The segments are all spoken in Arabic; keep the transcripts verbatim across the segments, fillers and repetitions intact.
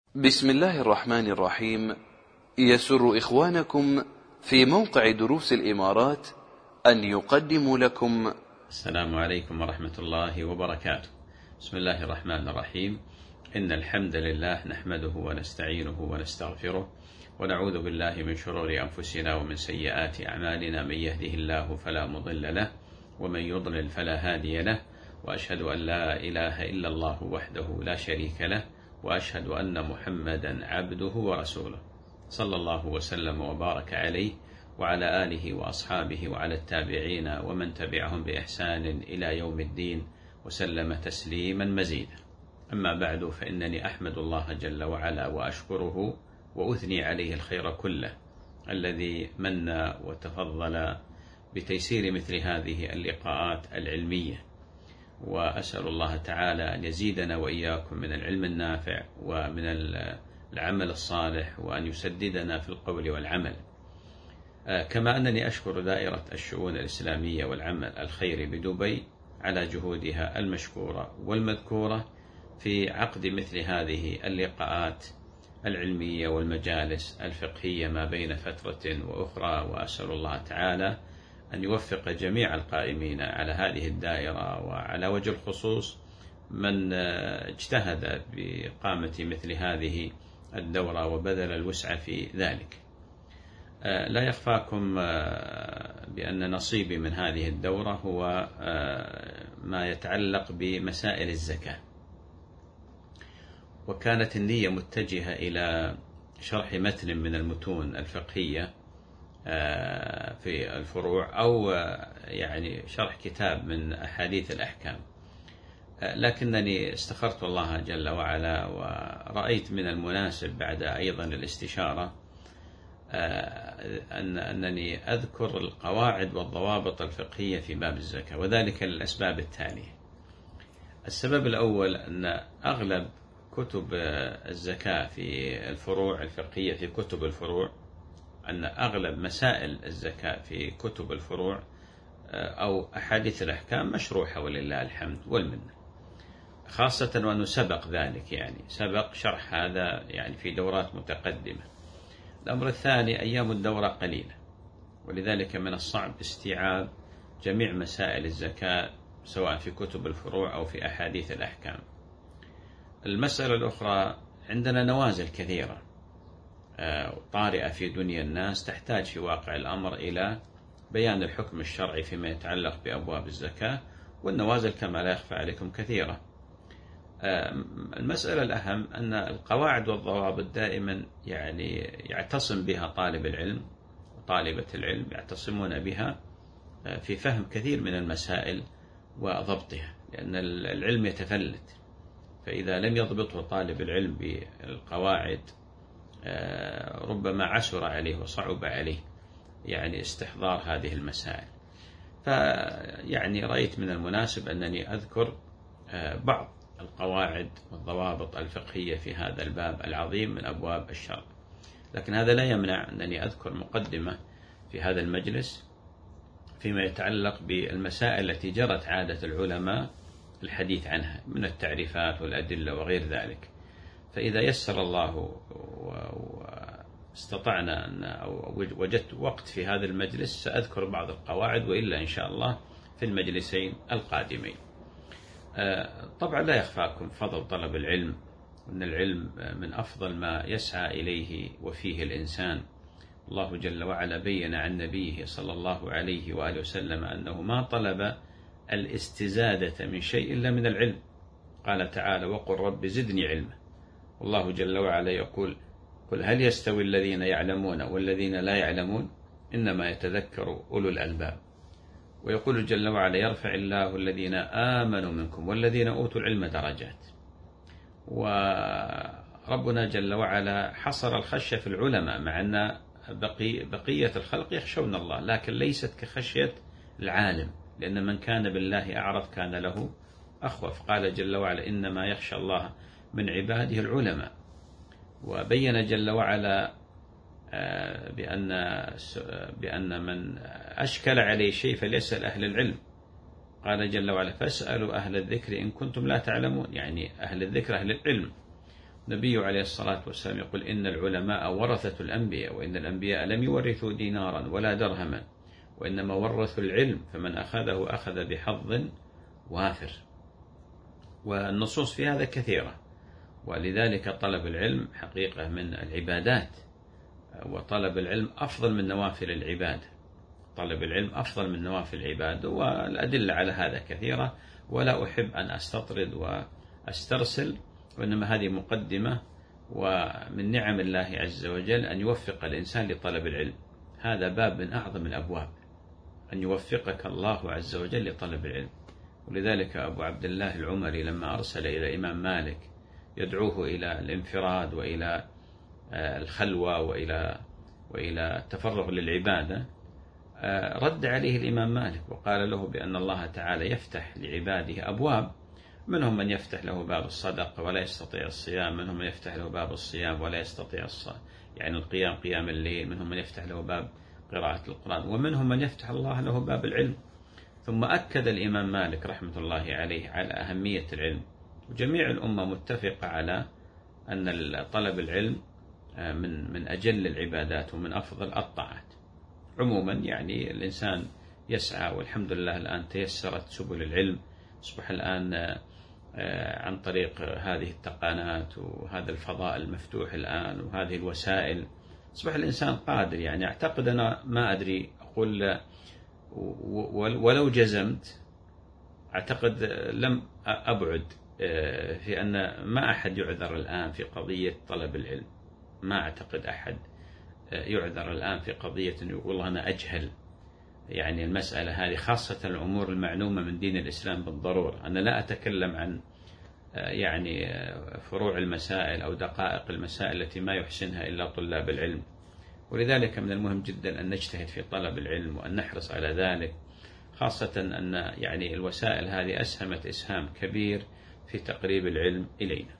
بسم الله الرحمن الرحيم. يسر إخوانكم في موقع دروس الإمارات أن يقدموا لكم السلام عليكم ورحمة الله وبركاته. بسم الله الرحمن الرحيم. إن الحمد لله نحمده ونستعينه ونستغفره ونعوذ بالله من شرور أنفسنا ومن سيئات أعمالنا، من يهده الله فلا مضل له ومن يضلل فلا هادي له، وأشهد أن لا إله إلا الله وحده لا شريك له، وأشهد أن محمدا عبده ورسوله، صلى الله وسلم وبارك عليه وعلى آله وأصحابه وعلى التابعين ومن تبعهم بإحسان إلى يوم الدين وسلم تسليما مزيدا. أما بعد، فإنني أحمد الله جل وعلا وأشكره وأثني عليه الخير كله الذي من وتفضل بتيسير مثل هذه اللقاءات العلمية، وأسأل الله تعالى أن يزيدنا وإياكم من العلم النافع ومن العمل الصالح، وأن يسددنا في القول والعمل. كما أنني أشكر دائرة الشؤون الإسلامية والعمل الخيري بدبي على جهودها المشكورة والمذكورة في عقد مثل هذه اللقاءات العلمية والمجالس الفقهية ما بين فترة وأخرى، وأسأل الله تعالى أن يوفق جميع القائمين على هذه الدائرة، وعلى وجه الخصوص من اجتهد بإقامة مثل هذه الدورة وبذل الوسع في ذلك. لا يخفاكم بأن نصيبي من هذه الدورة هو ما يتعلق بمسائل الزكاة، وكانت النية متجهة إلى شرح متن من المتون الفقهية في الفروع، أو يعني شرح كتاب من أحاديث الأحكام، لكنني استخرت الله جل وعلا ورأيت من المناسب بعد أيضا الاستشارة أن أنني أذكر القواعد والضوابط الفقهية في باب الزكاة، وذلك للأسباب التالية. السبب الأول أن أغلب كتب الزكاة في الفروع الفقهية في كتب الفروع أن أغلب مسائل الزكاة في كتب الفروع أو أحاديث الأحكام مشروحة ولله الحمد والمنة، خاصة وأنه سبق ذلك، يعني سبق شرح هذا يعني في دورات متقدمة. الأمر الثاني، أيام الدورة قليلة، ولذلك من الصعب استيعاب جميع مسائل الزكاة سواء في كتب الفروع أو في أحاديث الأحكام. المسألة الأخرى، عندنا نوازل كثيرة طارئة في دنيا الناس تحتاج في واقع الأمر إلى بيان الحكم الشرعي فيما يتعلق بأبواب الزكاة، والنوازل كما لا يخفى عليكم كثيرة. المسألة الأهم أن القواعد والضوابط دائما يعني يعتصم بها طالب العلم وطالبة العلم، يعتصمون بها في فهم كثير من المسائل وضبطها، لأن العلم يتفلت، فإذا لم يضبطه طالب العلم بالقواعد ربما عسر عليه وصعب عليه يعني استحضار هذه المسائل. فيعني رأيت من المناسب أنني أذكر بعض القواعد والضوابط الفقهية في هذا الباب العظيم من أبواب الشرع، لكن هذا لا يمنع أنني أذكر مقدمة في هذا المجلس فيما يتعلق بالمسائل التي جرت عادة العلماء الحديث عنها من التعريفات والأدلة وغير ذلك. فإذا يسر الله واستطعنا أن أو وجدت وقت في هذا المجلس سأذكر بعض القواعد، وإلا إن شاء الله في المجلسين القادمين. طبعا لا يخفاكم فضل طلب العلم، وأن العلم من أفضل ما يسعى إليه وفيه الإنسان. الله جل وعلا بين عن نبيه صلى الله عليه وآله وسلم أنه ما طلب الاستزادة من شيء إلا من العلم. قال تعالى: وقل رب زدني علما. والله جل وعلا يقول: قل هل يستوي الذين يعلمون والذين لا يعلمون إنما يتذكر أولو الألباب. ويقول جل وعلا: يرفع الله الذين آمنوا منكم والذين أوتوا العلم درجات. وربنا جل وعلا حصر الخشية في العلماء، مع أن بقي بقية الخلق يخشون الله، لكن ليست كخشية العالم، لأن من كان بالله أعرف كان له أخوف. قال جل وعلا: إنما يخشى الله من عباده العلماء. وبين جل وعلا بأن بأن من أشكل عليه شيء فليسأل أهل العلم. قال جل وعلا: فاسألوا أهل الذكر إن كنتم لا تعلمون، يعني أهل الذكر أهل العلم. النبي عليه الصلاة والسلام يقول إن العلماء ورثة الأنبياء، وإن الأنبياء لم يورثوا دينارا ولا درهما وإنما ورثوا العلم، فمن أخذه أخذ بحظ وافر. والنصوص في هذا كثيرة، ولذلك طلب العلم حقيقة من العبادات، وطلب العلم أفضل من نوافل العبادة. طلب العلم أفضل من نوافل العبادة، والأدلة على هذا كثيرة، ولا أحب أن أستطرد وأسترسل، وإنما هذه مقدمة، ومن نعم الله عز وجل أن يوفق الإنسان لطلب العلم. هذا باب من أعظم الأبواب، أن يوفقك الله عز وجل لطلب العلم. ولذلك أبو عبد الله العمري لما أرسل إلى الإمام مالك يدعوه إلى الانفراد وإلى الخلوة وإلى وإلى التفرغ للعبادة، رد عليه الإمام مالك وقال له بأن الله تعالى يفتح لعباده أبواب، منهم من يفتح له باب الصدقة ولا يستطيع الصيام، منهم من يفتح له باب الصيام ولا يستطيع الصلاة يعني القيام قيام الليل، منهم من يفتح له باب قراءة القرآن، ومنهم من يفتح الله له باب العلم. ثم أكد الإمام مالك رحمة الله عليه على أهمية العلم، وجميع الأمة متفقة على أن طلب العلم من من أجل العبادات ومن أفضل الطاعات. عموما يعني الإنسان يسعى، والحمد لله الآن تيسرت سبل العلم، أصبح الآن عن طريق هذه التقنيات وهذا الفضاء المفتوح الآن وهذه الوسائل، أصبح الإنسان قادر. يعني أعتقد أنا ما أدري أقول ولو جزمت، أعتقد لم أبعد في أن ما أحد يعذر الآن في قضية طلب العلم. ما أعتقد أحد يعذر الآن في قضية أن يقول أنا أجهل يعني المسألة هذه، خاصة الأمور المعلومة من دين الإسلام بالضرورة. أنا لا أتكلم عن يعني فروع المسائل أو دقائق المسائل التي ما يحسنها إلا طلاب العلم. ولذلك من المهم جدا أن نجتهد في طلب العلم وأن نحرص على ذلك، خاصة أن يعني الوسائل هذه أسهمت إسهام كبير في تقريب العلم إلينا.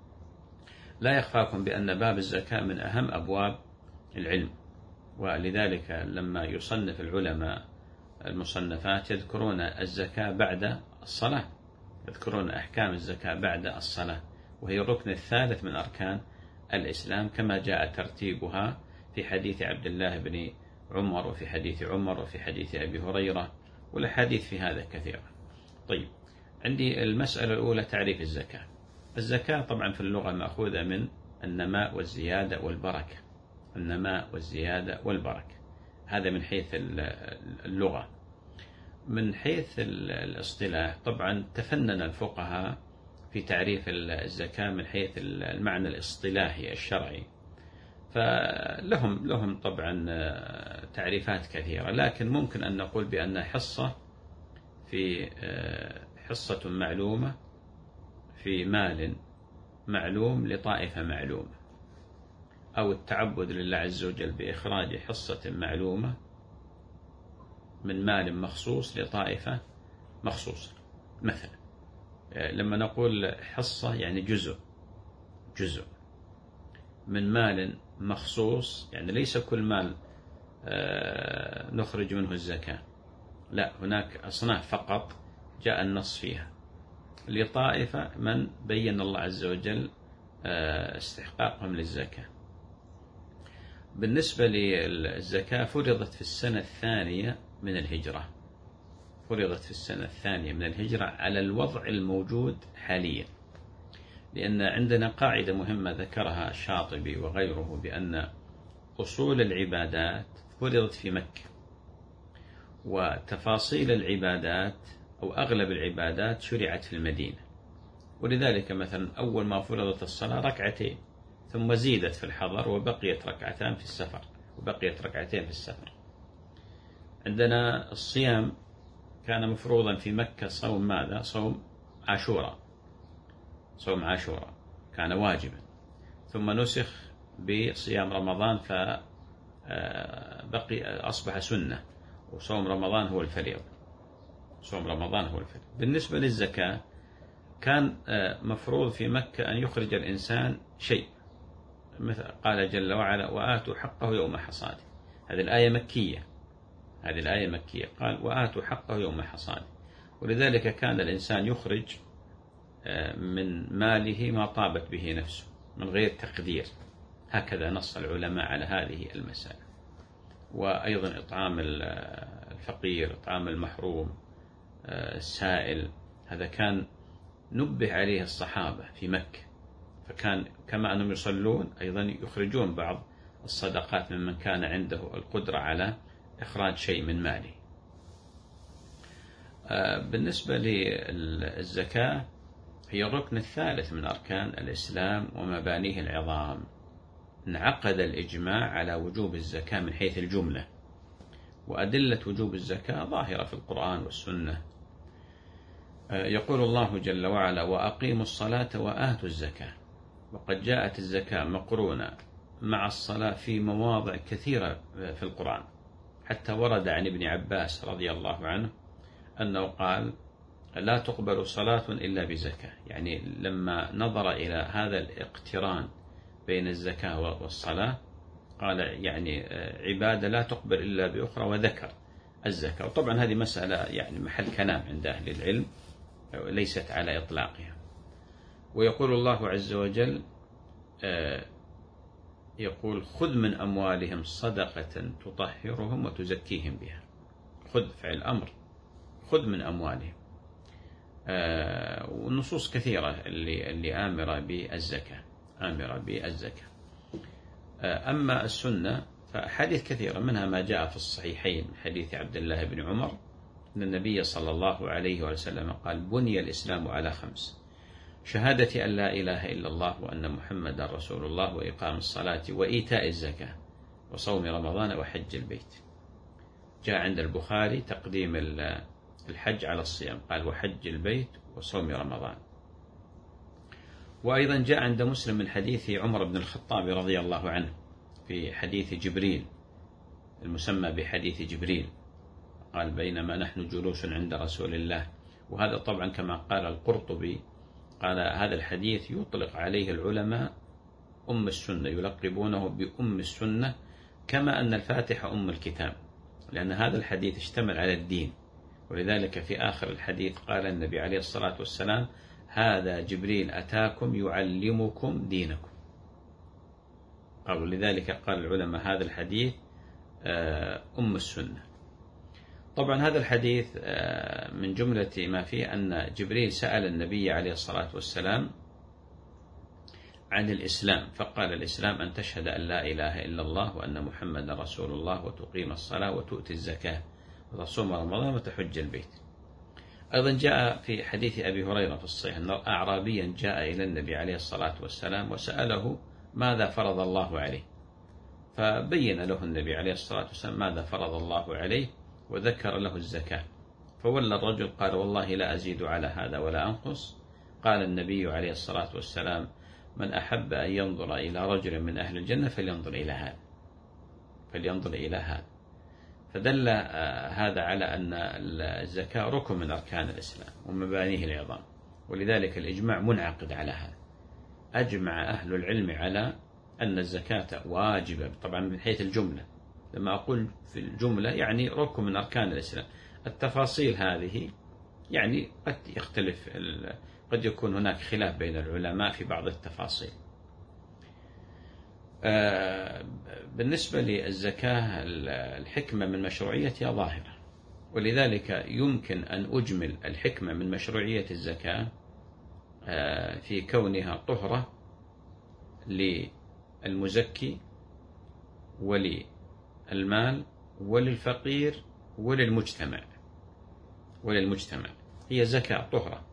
لا يخفاكم بأن باب الزكاة من أهم أبواب العلم، ولذلك لما يصنف العلماء المصنفات يذكرون الزكاة بعد الصلاة، يذكرون أحكام الزكاة بعد الصلاة، وهي الركن الثالث من أركان الإسلام، كما جاء ترتيبها في حديث عبد الله بن عمر وفي حديث عمر وفي حديث أبي هريرة، والحديث في هذا كثيرا. طيب، عندي المسألة الأولى تعريف الزكاة. الزكاة طبعا في اللغة مأخوذة من النماء والزيادة والبركة، النماء والزيادة والبركة، هذا من حيث اللغة. من حيث الاصطلاح طبعا تفنن الفقهاء في تعريف الزكاة من حيث المعنى الاصطلاحي الشرعي، فلهم لهم طبعا تعريفات كثيرة، لكن ممكن أن نقول بأن حصة في حصة معلومة في مال معلوم لطائفة معلومة، أو التعبد لله عز وجل بإخراج حصة معلومة من مال مخصوص لطائفة مخصوصة. مثلا لما نقول حصة يعني جزء جزء من مال مخصوص، يعني ليس كل مال نخرج منه الزكاة، لا، هناك أصناف فقط جاء النص فيها لطائفة من بين الله عز وجل استحقاقهم للزكاة. بالنسبة للزكاة فرضت في السنة الثانية من الهجرة، فرضت في السنة الثانية من الهجرة على الوضع الموجود حاليا، لأن عندنا قاعدة مهمة ذكرها الشاطبي وغيره بأن أصول العبادات فرضت في مكة، وتفاصيل العبادات أو أغلب العبادات شرعت في المدينة. ولذلك مثلا أول ما فرضت الصلاة ركعتين، ثم زيدت في الحضر وبقيت ركعتان في السفر، وبقيت ركعتين في السفر. عندنا الصيام كان مفروضا في مكة صوم ماذا؟ صوم عاشوراء، صوم عاشوراء كان واجبا، ثم نسخ بصيام رمضان فبقي أصبح سنة، وصوم رمضان هو الفريضة، صوم رمضان هو الفريضة. بالنسبة للزكاة كان مفروض في مكة أن يخرج الإنسان شيء، مثل قال جل وعلا وآتوا حقه يوم حصاده، هذه الآية مكية، هذه الآية مكية، قال وآتوا حقه يوم حصاده. ولذلك كان الإنسان يخرج من ماله ما طابت به نفسه، من غير تقدير. هكذا نص العلماء على هذه المسائل. وأيضا إطعام الفقير، إطعام المحروم، السائل، هذا كان نبه عليه الصحابة في مكة، فكان كما أنهم يصلون أيضا يخرجون بعض الصدقات ممن كان عنده القدرة على إخراج شيء من ماله. بالنسبة للزكاة هي الركن الثالث من أركان الإسلام ومبانيه العظام. انعقد الإجماع على وجوب الزكاة من حيث الجملة، وأدلة وجوب الزكاة ظاهرة في القرآن والسنة. يقول الله جل وعلا: وأقيموا الصلاة وآتوا الزكاة. وقد جاءت الزكاة مقرونة مع الصلاة في مواضع كثيرة في القرآن، حتى ورد عن ابن عباس رضي الله عنه أنه قال: لا تقبل صلاة إلا بزكاة. يعني لما نظر إلى هذا الاقتران بين الزكاة والصلاة قال يعني عبادة لا تقبل إلا بأخرى، وذكر الزكاة. وطبعا هذه مسألة يعني محل كلام عند أهل العلم، ليست على إطلاقها. ويقول الله عز وجل يقول: خذ من أموالهم صدقة تطهرهم وتزكيهم بها. خذ فعل أمر، خذ من أموالهم. والنصوص كثيرة اللي, اللي آمرة بالزكاة آمرة بالزكاة. أما السنة فحديث كثيرة، منها ما جاء في الصحيحين من حديث عبد الله بن عمر أن النبي صلى الله عليه وسلم قال: بني الإسلام على خمس: شهادة أن لا إله إلا الله وأن محمدا رسول الله، وإقام الصلاة، وإيتاء الزكاة، وصوم رمضان، وحج البيت. جاء عند البخاري تقديم الحج على الصيام، قال: وحج البيت وصوم رمضان. وأيضا جاء عند مسلم من حديث عمر بن الخطاب رضي الله عنه في حديث جبريل المسمى بحديث جبريل، قال: بينما نحن جلوس عند رسول الله. وهذا طبعا كما قال القرطبي، قال هذا الحديث يطلق عليه العلماء أم السنة، يلقبونه بأم السنة، كما أن الفاتحة أم الكتاب، لأن هذا الحديث اشتمل على الدين. ولذلك في آخر الحديث قال النبي عليه الصلاة والسلام: هذا جبريل أتاكم يعلمكم دينكم. قالوا لذلك قال العلماء هذا الحديث أم السنة. طبعا هذا الحديث من جملة ما فيه أن جبريل سأل النبي عليه الصلاة والسلام عن الإسلام، فقال: الإسلام أن تشهد أن لا إله إلا الله وأن محمد رسول الله، وتقيم الصلاة، وتؤتي الزكاة، وتصوم رمضان، وتحج البيت. أيضا جاء في حديث أبي هريرة في الصحيح أن أعرابيا جاء إلى النبي عليه الصلاة والسلام وسأله ماذا فرض الله عليه، فبين له النبي عليه الصلاة والسلام ماذا فرض الله عليه، وذكر له الزكاة. فولى الرجل قال: والله لا أزيد على هذا ولا أنقص. قال النبي عليه الصلاة والسلام: من أحب أن ينظر إلى رجل من أهل الجنة فلينظر إلى هذا فلينظر إلى هذا فدل هذا على أن الزكاة ركن من أركان الإسلام ومبانيه العظام، ولذلك الإجماع منعقد على هذا. أجمع أهل العلم على أن الزكاة واجبة، طبعا من حيث الجملة. لما أقول في الجملة يعني ركن من أركان الإسلام. التفاصيل هذه يعني قد يختلف، قد يكون هناك خلاف بين العلماء في بعض التفاصيل. بالنسبة للزكاة الحكمة من مشروعيتها ظاهرة، ولذلك يمكن أن أجمل الحكمة من مشروعية الزكاة في كونها طهرة للمزكي وللمال وللفقير وللمجتمع وللمجتمع هي زكاة طهرة.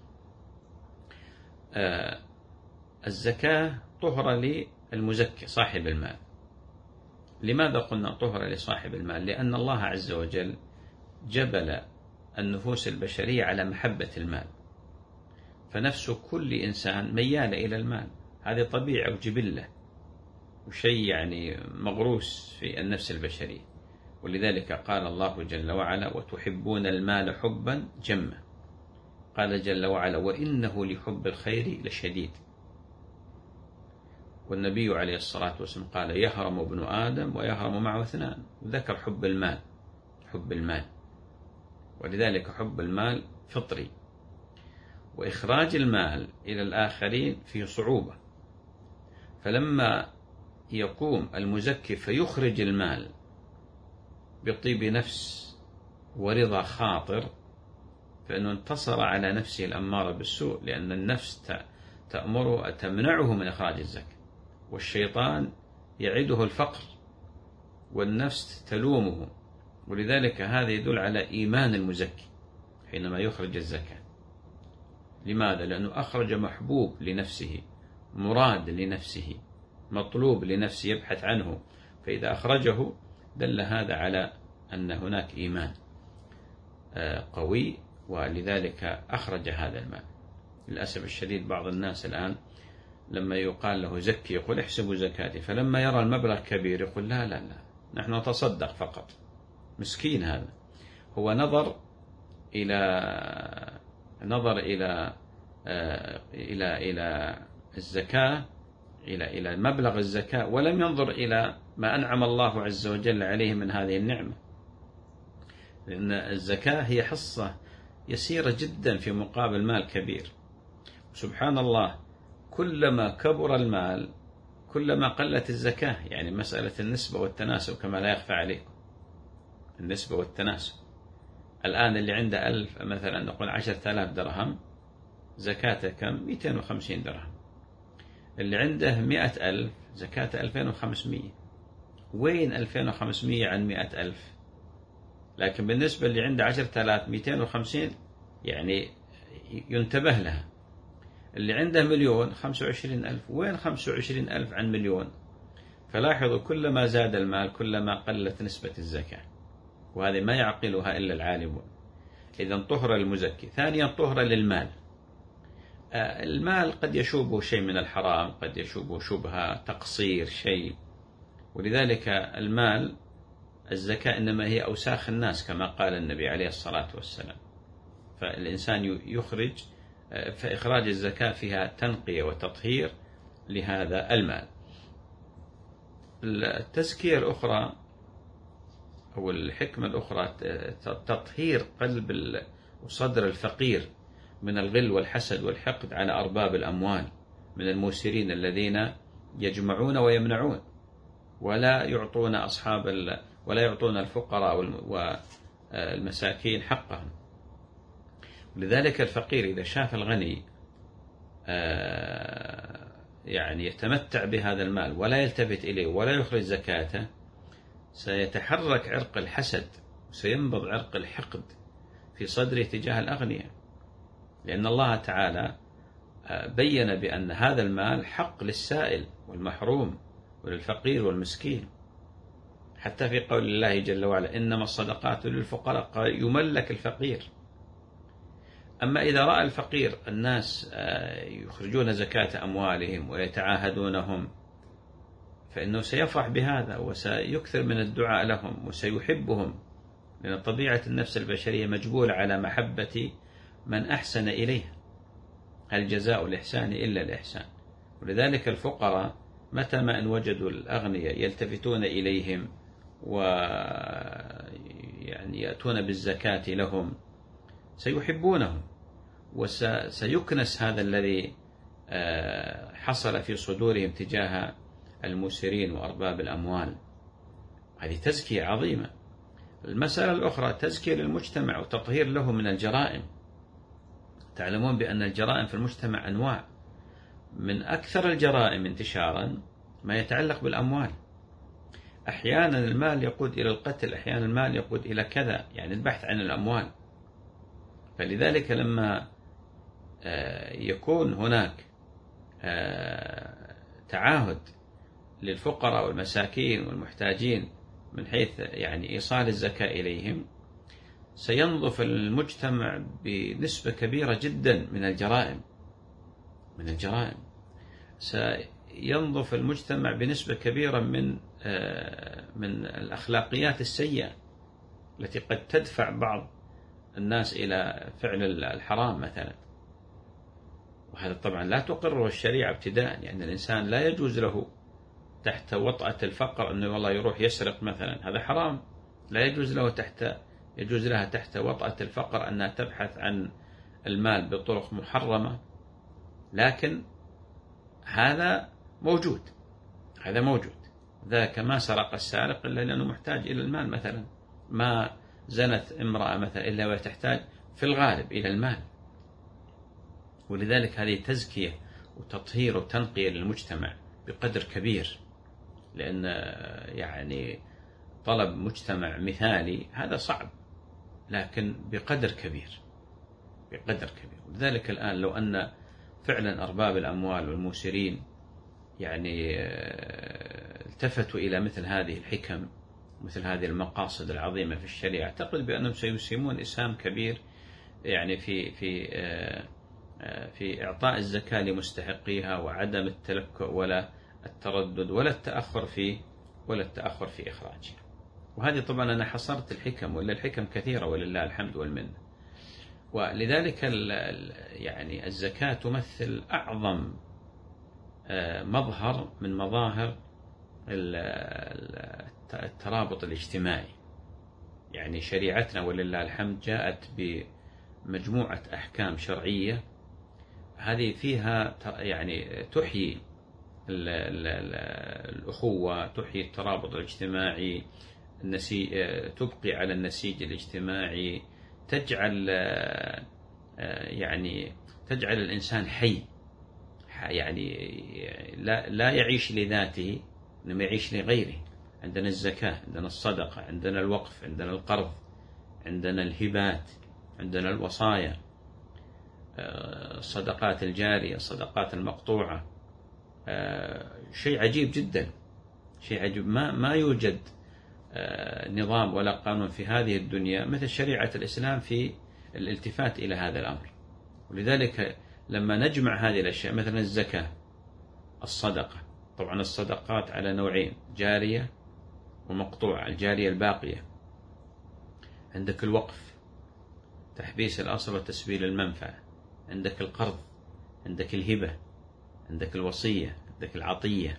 الزكاة طهرة للمزكي صاحب المال. لماذا قلنا طهرة لصاحب المال؟ لأن الله عز وجل جبل النفوس البشرية على محبة المال، فنفس كل إنسان ميالة إلى المال، هذه طبيعة وجبلة وشيء يعني مغروس في النفس البشرية. ولذلك قال الله جل وعلا: وتحبون المال حبا جما. قال جل وعلا: وإنه لحب الخير لشديد. والنبي عليه الصلاة والسلام قال: يهرم ابن آدم ويهرم معه اثنان، وذكر حب المال حب المال ولذلك حب المال فطري، وإخراج المال إلى الآخرين فيه صعوبة، فلما يقوم المزكي فيخرج المال بطيب نفس ورضا خاطر، فإنه انتصر على نفسه الأمارة بالسوء، لأن النفس تأمره تمنعه من إخراج الزكاة، والشيطان يعده الفقر، والنفس تلومه. ولذلك هذا يدل على إيمان المزكي حينما يخرج الزكاة. لماذا؟ لأنه أخرج محبوب لنفسه، مراد لنفسه، مطلوب لنفسه يبحث عنه، فإذا أخرجه دل هذا على أن هناك إيمان قوي، ولذلك أخرج هذا المال. للأسف الشديد بعض الناس الآن لما يقال له زكي يقول احسبوا زكاتي، فلما يرى المبلغ كبير يقول لا لا لا نحن نتصدق فقط. مسكين هذا، هو نظر إلى نظر إلى إلى إلى الزكاة، إلى إلى مبلغ الزكاة، ولم ينظر إلى ما أنعم الله عز وجل عليه من هذه النعمة. لأن الزكاة هي حصة يسيرة جدا في مقابل مال كبير. سبحان الله، كلما كبر المال كلما قلت الزكاة. يعني مسألة النسبة والتناسب كما لا يخفى عليكم، النسبة والتناسب. الآن اللي عنده ألف مثلا نقول عشرة آلاف درهم، زكاته كم؟ مئتين وخمسين درهم. اللي عنده مئة ألف زكاته ألفين وخمسمئة. وين ألفين وخمسمئة عن مئة ألف؟ لكن بالنسبة اللي عنده عشرة آلاف مئتين وخمسين يعني ينتبه لها. اللي عنده مليون خمسة وعشرين ألف، وين خمسة وعشرين ألف عن مليون؟ فلاحظوا كلما زاد المال كلما قلت نسبة الزكاة، وهذه ما يعقلها إلا العالمون. إذن طهرة للمزكي. ثانيا طهرة للمال. المال قد يشوبه شيء من الحرام، قد يشوبه شبهة، تقصير شيء، ولذلك المال الزكاة إنما هي أوساخ الناس كما قال النبي عليه الصلاة والسلام. فالإنسان يخرج، فإخراج الزكاة فيها تنقية وتطهير لهذا المال. التزكية الأخرى أو الحكمة الأخرى تطهير قلب وصدر الفقير من الغل والحسد والحقد على أرباب الأموال من الموسرين الذين يجمعون ويمنعون ولا يعطون أصحاب ولا يعطون الفقراء والمساكين حقهم. لذلك الفقير إذا شاف الغني يعني يتمتع بهذا المال ولا يلتفت إليه ولا يخرج زكاته، سيتحرك عرق الحسد وسينبض عرق الحقد في صدره تجاه الأغنياء، لأن الله تعالى بين بأن هذا المال حق للسائل والمحروم وللفقير والمسكين، حتى في قول الله جل وعلا إنما الصدقات للفقراء، يملك الفقير. أما إذا رأى الفقير الناس يخرجون زكاة أموالهم ويتعاهدونهم فإنه سيفرح بهذا وسيكثر من الدعاء لهم وسيحبهم، لأن طبيعة النفس البشرية مجبولة على محبة من أحسن إليها. هل جزاء الإحسان إلا الإحسان؟ ولذلك الفقراء متى ما أن وجدوا الأغنياء يلتفتون إليهم ويعني يأتون بالزكاة لهم سيحبونهم، وسيكنس هذا الذي حصل في صدورهم تجاه المسرين وأرباب الأموال. هذه تزكية عظيمة. المسألة الأخرى تزكية للمجتمع وتطهير له من الجرائم. تعلمون بأن الجرائم في المجتمع أنواع، من أكثر الجرائم انتشارا ما يتعلق بالأموال. أحيانا المال يقود إلى القتل، أحيانا المال يقود إلى كذا، يعني البحث عن الأموال. فلذلك لما يكون هناك تعاهد للفقراء والمساكين والمحتاجين من حيث يعني إيصال الزكاة إليهم، سينظف المجتمع بنسبة كبيرة جدا من الجرائم من الجرائم سينظف المجتمع بنسبة كبيرة من من الأخلاقيات السيئة التي قد تدفع بعض الناس إلى فعل الحرام مثلا. وهذا طبعا لا تقره الشريعة ابتداء، لأن يعني الإنسان لا يجوز له تحت وطأة الفقر أنه والله يروح يسرق مثلا، هذا حرام. لا يجوز له تحت يجوز لها تحت وطأة الفقر أنها تبحث عن المال بطرق محرمة، لكن هذا موجود هذا موجود. ذاك ما سرق السارق إلا لأنه محتاج إلى المال مثلا، ما زنت امرأة مثلا إلا وهي تحتاج في الغالب إلى المال. ولذلك هذه تزكية وتطهير وتنقية للمجتمع بقدر كبير، لأن يعني طلب مجتمع مثالي هذا صعب، لكن بقدر كبير بقدر كبير. ولذلك الآن لو أن فعلا أرباب الأموال والموسرين يعني التفتوا إلى مثل هذه الحكم، مثل هذه المقاصد العظيمة في الشريعة، أعتقد بأنهم سيسهمون إسهام كبير يعني في في في إعطاء الزكاة لمستحقيها، وعدم التلكؤ ولا التردد ولا التأخر في ولا التأخر في إخراجها. وهذه طبعا أنا حصرت الحكم، ولا الحكم كثيرة ولله الحمد والمنة. ولذلك يعني الزكاة تمثل أعظم مظهر من مظاهر الترابط الاجتماعي. يعني شريعتنا ولله الحمد جاءت بمجموعة أحكام شرعية، هذه فيها يعني تحيي الأخوة، تحيي الترابط الاجتماعي، النسيج، تبقي على النسيج الاجتماعي، تجعل يعني تجعل الإنسان حي، يعني لا لا يعيش لذاته، إنما يعيش لغيره. عندنا الزكاة، عندنا الصدقة، عندنا الوقف، عندنا القرض، عندنا الهبات، عندنا الوصايا، الصدقات الجارية، الصدقات المقطوعة. شيء عجيب جدا، شيء عجيب. ما ما يوجد نظام ولا قانون في هذه الدنيا مثل شريعة الإسلام في الالتفات إلى هذا الأمر. ولذلك لما نجمع هذه الأشياء، مثلا الزكاة، الصدقة، طبعا الصدقات على نوعين، جارية ومقطوعة. الجارية الباقية، عندك الوقف، تحبيس الأصل وتسبيل المنفعة، عندك القرض، عندك الهبة، عندك الوصية، عندك العطية،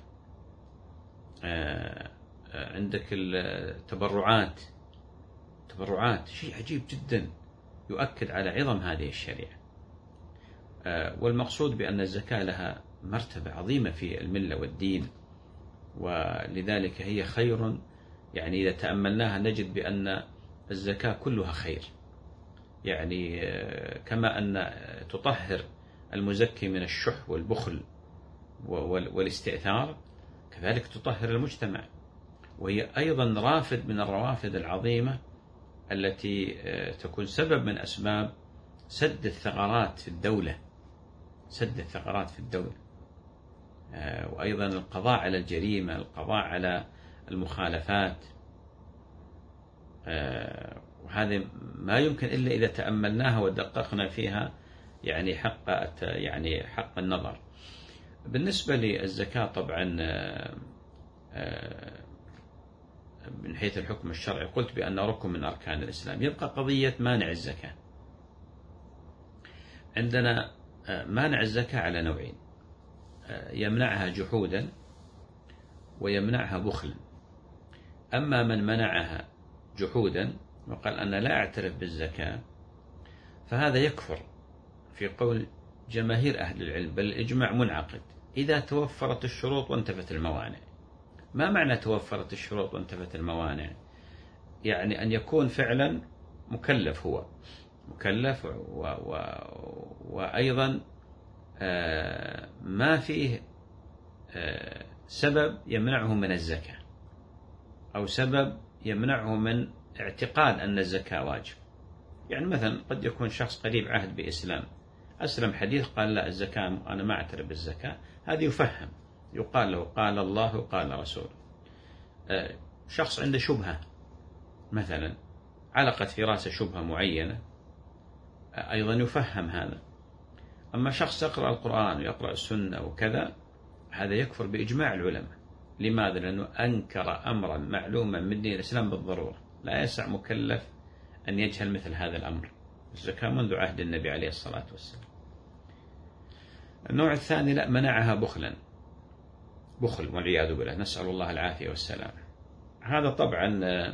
عندك التبرعات. تبرعات شيء عجيب جدا يؤكد على عظم هذه الشريعة. والمقصود بأن الزكاة لها مرتبة عظيمة في الملة والدين، ولذلك هي خير. يعني إذا تأملناها نجد بأن الزكاة كلها خير. يعني كما أن تطهر المزكي من الشح والبخل والاستئثار، كذلك تطهر المجتمع. وهي أيضا رافد من الروافد العظيمة التي تكون سبب من أسباب سد الثغرات في الدولة، سد الثغرات في الدولة، وأيضا القضاء على الجريمة، القضاء على المخالفات. وهذا ما يمكن إلا إذا تأملناها ودققنا فيها يعني حق يعني حق النظر. بالنسبة للزكاة طبعا من حيث الحكم الشرعي قلت بأنه ركن من أركان الإسلام. يبقى قضية مانع الزكاة. عندنا مانع الزكاة على نوعين، يمنعها جحودا ويمنعها بخلا. أما من منعها جحودا وقال أنا لا أعترف بالزكاة، فهذا يكفر في قول جماهير أهل العلم، بل الإجماع منعقد، إذا توفرت الشروط وانتفت الموانع. ما معنى توفرت الشروط وانتفت الموانع؟ يعني أن يكون فعلا مكلف، هو مكلف و و وأيضا ما فيه سبب يمنعه من الزكاة، أو سبب يمنعه من اعتقاد أن الزكاة واجب. يعني مثلا قد يكون شخص قريب عهد بإسلام، أسلم حديث قال لا الزكاة أنا ما أعترف بالزكاة، هذا يفهم، يقال له قال الله وقال رسوله. شخص عنده شبهة مثلا، علقت في رأسه شبهة معينة، أيضا يفهم هذا. أما شخص يقرأ القرآن ويقرأ السنة وكذا، هذا يكفر بإجماع العلماء. لماذا؟ لأنه أنكر أمرا معلوما من دين الإسلام بالضرورة، لا يسع مكلف أن يجهل مثل هذا الأمر. الزكاة منذ عهد النبي عليه الصلاة والسلام. النوع الثاني لا، منعها بخلا، بخل والعياذ بالله، نسأل الله العافية والسلام. هذا طبعا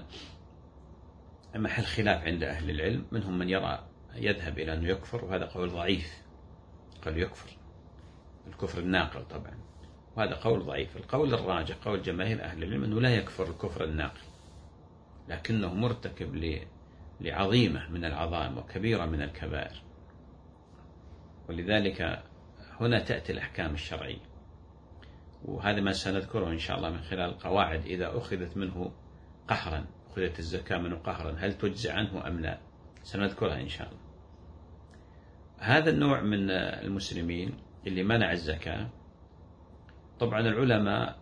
محل خلاف عند أهل العلم، منهم من يرى يذهب إلى أنه يكفر، وهذا قول ضعيف، قال يكفر الكفر الناقل طبعا. وهذا قول ضعيف. القول الراجح قول جماهير أهل العلم أنه لا يكفر الكفر الناقل، لكنه مرتكب لعظيمة من العظائم وكبيرة من الكبائر، ولذلك هنا تأتي الأحكام الشرعية، وهذا ما سنذكره إن شاء الله من خلال القواعد. إذا أخذت منه قهرا، أخذت الزكاة منه قهرا، هل تجزي عنه أم لا؟ سنذكرها إن شاء الله. هذا النوع من المسلمين اللي منع الزكاة، طبعا العلماء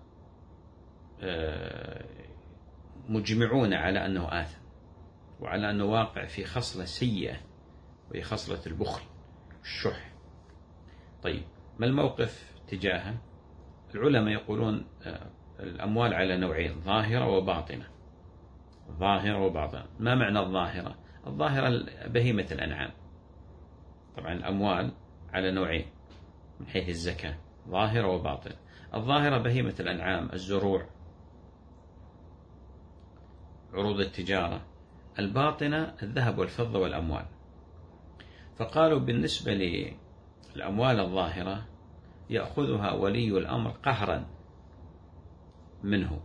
مجمعون على أنه آثم، وعلى أنه واقع في خصلة سيئة، وهي خصلة البخل والشح. طيب ما الموقف تجاهه؟ العلماء يقولون الأموال على نوعين، ظاهرة وباطنة. ظاهرة وباطنة. ما معنى الظاهرة؟ الظاهرة بهيمة الأنعام. طبعا الأموال على نوعين من حيث الزكاة، ظاهرة وباطنة. الظاهرة بهيمة الأنعام، الزروع، عروض التجارة. الباطنة الذهب والفضة والأموال. فقالوا بالنسبة للأموال الظاهرة يأخذها ولي الأمر قهرا منه.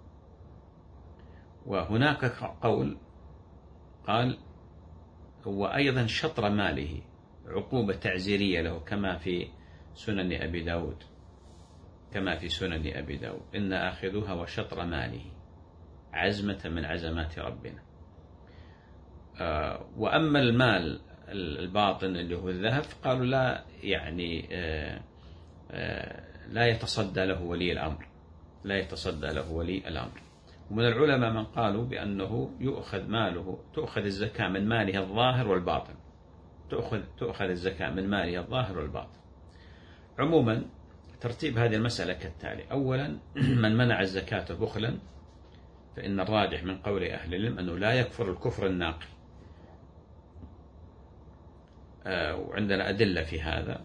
وهناك قول قال هو أيضا شطر ماله، عقوبة تعزيرية له، كما في سنن أبي داود كما في سنن أبي داود إن آخذها وشطر ماله، عزمة من عزمات ربنا. آه وأما المال الباطن اللي هو الذهب، قالوا لا يعني آه آه لا يتصدى له ولي الأمر، لا يتصدى له ولي الأمر. ومن العلماء من قالوا بأنه يؤخذ ماله، تؤخذ الزكاة من ماله الظاهر والباطن، تؤخذ تؤخذ الزكاة من ماله الظاهر والباطن. عموما ترتيب هذه المسألة كالتالي: أولا من منع الزكاة بخلا، فإن الراجح من قول أهل العلم أنه لا يكفر الكفر الناقل، آه وعندنا أدلة في هذا.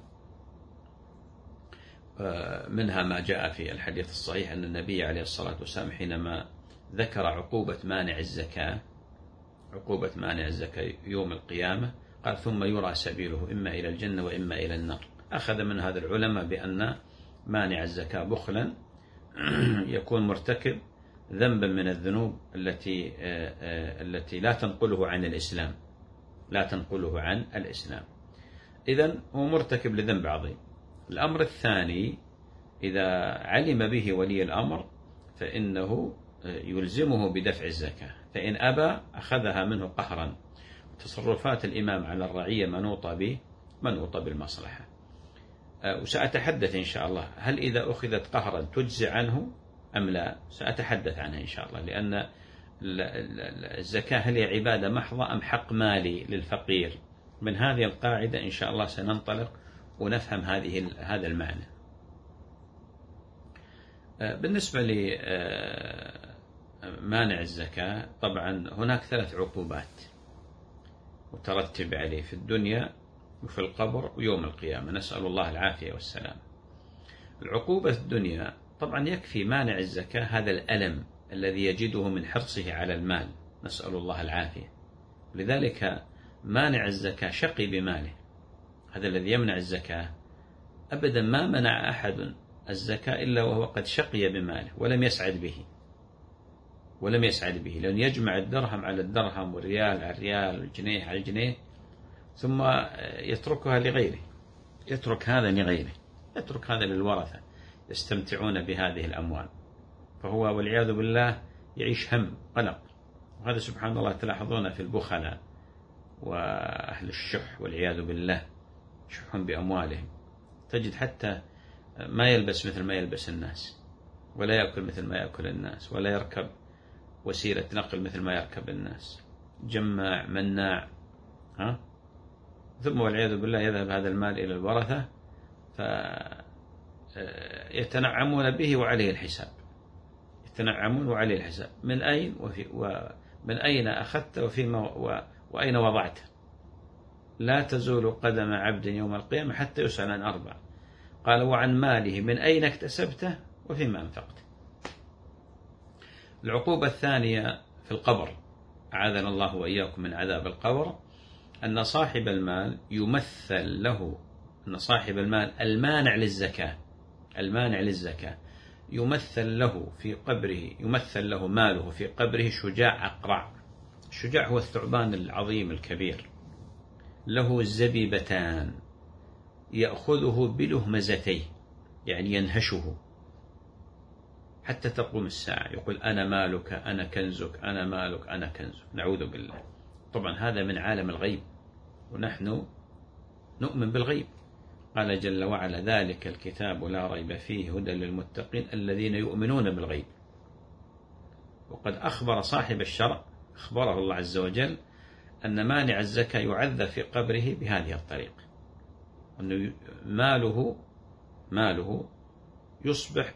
آه منها ما جاء في الحديث الصحيح أن النبي عليه الصلاة والسلام حينما ذكر عقوبة مانع الزكاة عقوبة مانع الزكاة يوم القيامة قال ثم يرى سبيله إما إلى الجنة وإما إلى النار. أخذ من هذا العلماء بأن مانع الزكاة بخلا يكون مرتكب ذنبا من الذنوب التي التي لا تنقله عن الإسلام لا تنقله عن الإسلام إذن هو مرتكب لذنب عظيم. الأمر الثاني: إذا علم به ولي الأمر فإنه يلزمه بدفع الزكاة، فإن أبى أخذها منه قهرا. تصرفات الإمام على الرعية منوطة به منوطة بالمصلحة. وسأتحدث إن شاء الله هل إذا أخذت قهرا تجزي عنه أم لا، سأتحدث عنها إن شاء الله، لأن الزكاة هل هي عبادة محضة أم حق مالي للفقير؟ من هذه القاعدة إن شاء الله سننطلق ونفهم هذه هذا المعنى. بالنسبة لمانع الزكاة، طبعا هناك ثلاث عقوبات مترتب عليه في الدنيا وفي القبر ويوم القيامة، نسأل الله العافية والسلام. العقوبة في الدنيا طبعا يكفي مانع الزكاة هذا الألم الذي يجده من حرصه على المال، نسأل الله العافية. لذلك مانع الزكاة شقي بماله. هذا الذي يمنع الزكاة أبدا ما منع أحد الزكاة إلا وهو قد شقي بماله ولم يسعد به ولم يسعد به لأن يجمع الدرهم على الدرهم والريال على الريال والجنيه على الجنيه ثم يتركها لغيره، يترك هذا لغيره، يترك هذا للورثة يستمتعون بهذه الأموال، فهو والعياذ بالله يعيش هم قلق. وهذا سبحان الله تلاحظون في البخلاء وأهل الشح والعياذ بالله، شح بأموالهم، تجد حتى ما يلبس مثل ما يلبس الناس، ولا يأكل مثل ما يأكل الناس، ولا يركب وسيلة نقل مثل ما يركب الناس، جمع مناع، ها؟ ثم والعياذ بالله يذهب هذا المال إلى الورثة فيتنعمون به وعليه الحساب، يتنعمون وعليه الحساب. من أين وفي ومن أين أخذت وفيما وأين وضعته؟ لا تزول قدم عبد يوم القيامة حتى يسأل عن أربع، قال وعن ماله من أين اكتسبته وفيما أنفقته. العقوبة الثانية في القبر، أعاذنا الله وإياكم من عذاب القبر، أن صاحب المال يمثل له، أن صاحب المال المانع للزكاة المانع للزكاة يمثل له في قبره يمثل له ماله في قبره شجاع أقرع. الشجاع هو الثعبان العظيم الكبير، له زبيبتان يأخذه بلهمزتيه، يعني ينهشه حتى تقوم الساعة، يقول أنا مالك أنا كنزك أنا مالك أنا كنزك، نعوذ بالله. طبعا هذا من عالم الغيب، ونحن نؤمن بالغيب. قال جل وعلا ذلك الكتاب لا ريب فيه هدى للمتقين الذين يؤمنون بالغيب. وقد أخبر صاحب الشرع أخبره الله عز وجل أن مانع الزكاة يعذب في قبره بهذه الطريقة، أنه ماله ماله يصبح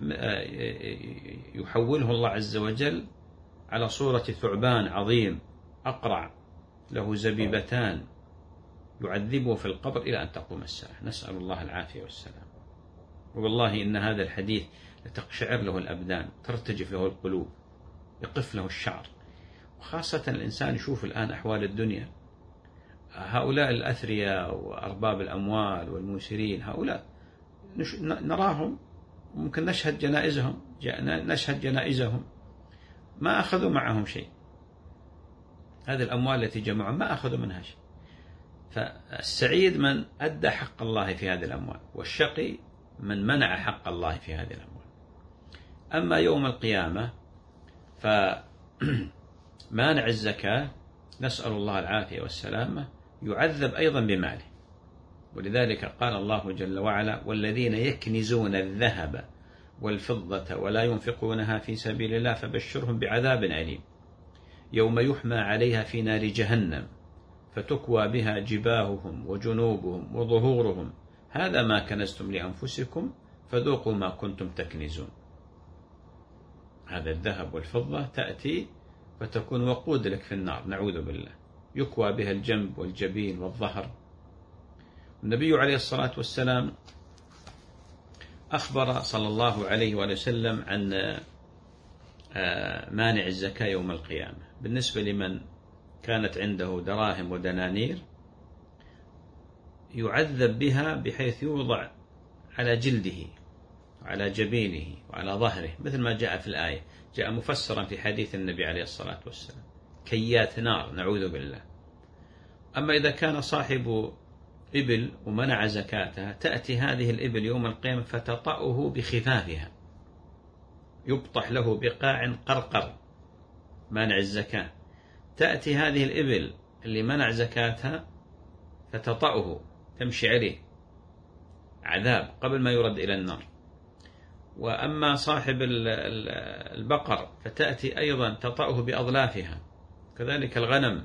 يحوله الله عز وجل على صورة ثعبان عظيم أقرع له زبيبتان يعذبه في القبر إلى أن تقوم الساعة، نسأل الله العافية والسلام. والله إن هذا الحديث لتقشعر له الأبدان، ترتجف له القلوب، يقف له الشعر. وخاصة الإنسان يشوف الآن أحوال الدنيا، هؤلاء الأثرياء وأرباب الأموال والموسرين، هؤلاء نراهم ممكن نشهد جنائزهم نشهد جنائزهم ما أخذوا معهم شيء، هذه الأموال التي جمعوا ما أخذوا منها شيء. فالسعيد من أدى حق الله في هذه الأموال، والشقي من منع حق الله في هذه الأموال. أما يوم القيامة فمانع الزكاة نسأل الله العافية والسلامة يعذب أيضا بماله. ولذلك قال الله جل وعلا والذين يكنزون الذهب والفضة ولا ينفقونها في سبيل الله فبشرهم بعذاب أليم يوم يحمى عليها في نار جهنم فتكوى بها جباههم وجنوبهم وظهورهم هذا ما كنزتم لأنفسكم فذوقوا ما كنتم تكنزون. هذا الذهب والفضة تأتي فتكون وقود لك في النار، نعوذ بالله، يكوى بها الجنب والجبين والظهر. النبي عليه الصلاة والسلام أخبر صلى الله عليه وسلم عن مانع الزكاة يوم القيامة بالنسبة لمن كانت عنده دراهم ودنانير يعذب بها بحيث يوضع على جلده وعلى جبينه وعلى ظهره، مثل ما جاء في الآية، جاء مفسرا في حديث النبي عليه الصلاة والسلام، كيات نار نعوذ بالله. أما إذا كان صاحب إبل ومنع زكاتها تأتي هذه الإبل يوم القيامة فتطأه بخفافها، يبطح له بقاع قرقر مانع الزكاة. تأتي هذه الإبل اللي منع زكاتها فتطأه تمشي عليه عذاب قبل ما يرد إلى النار. وأما صاحب البقر فتأتي أيضا تطأه بأضلافها، كذلك الغنم،